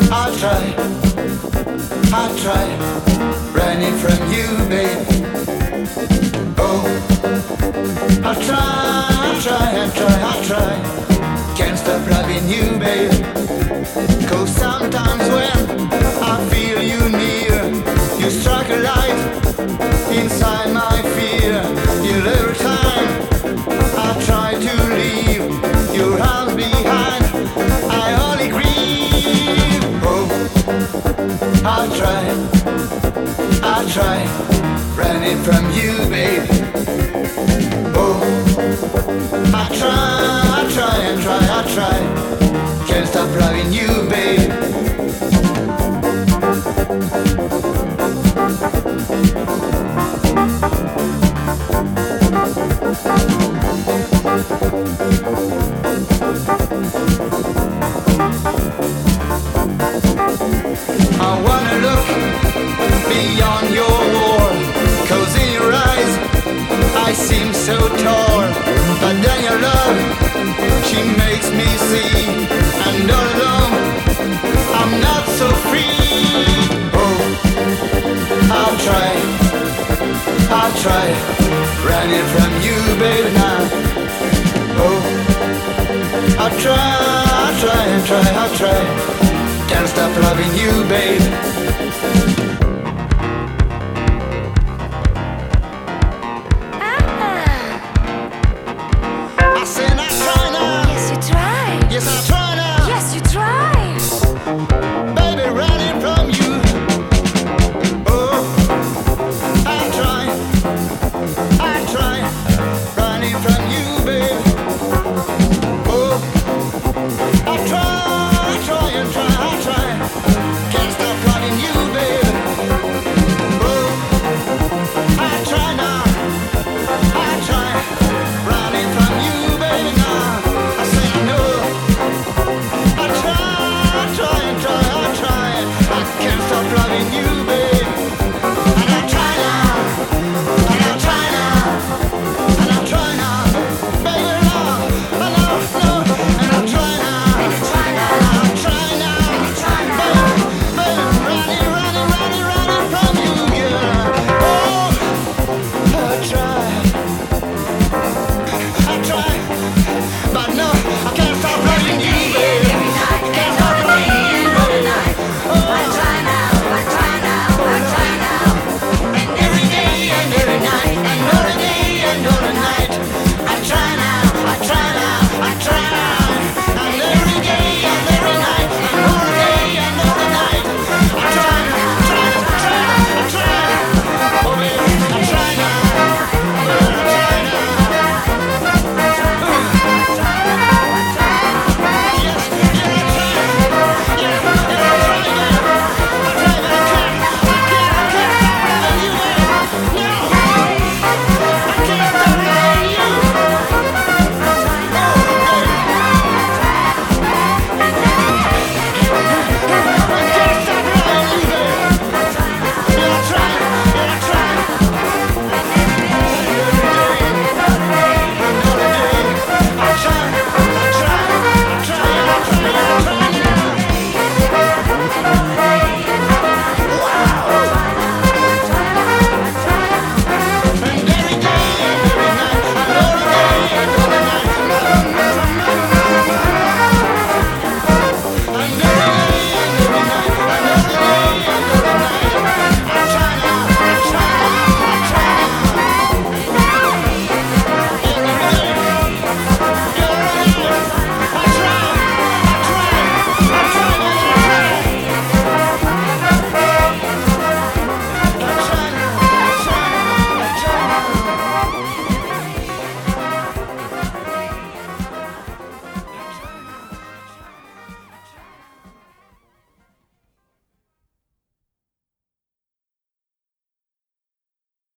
I'll try, running from you, babe. Oh, I'll try, can't stop loving you, babe. 'Cause sometimes when I feel you near, you strike a light inside my fear. Yet every time I try to leave your arms behind, I only grieve. Oh, I'll try, running from you, babe. Oh, I'll try, can't stop loving you, babe. I wanna look beyond your wall, 'cause in your eyes I seem so torn. But then your love, she makes me see, and all alone I'm not so free. Oh, I'll try, running from you, baby, now. Oh, I'll try, can't stop loving you, babe.